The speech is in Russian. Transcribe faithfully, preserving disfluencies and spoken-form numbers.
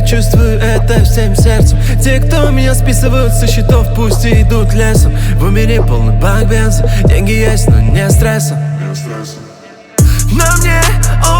чувствую это всем сердцем. Те, кто меня списывают со счетов, пусть и идут лесом. В умере полный бак бенза, деньги есть, но не стресса. Но мне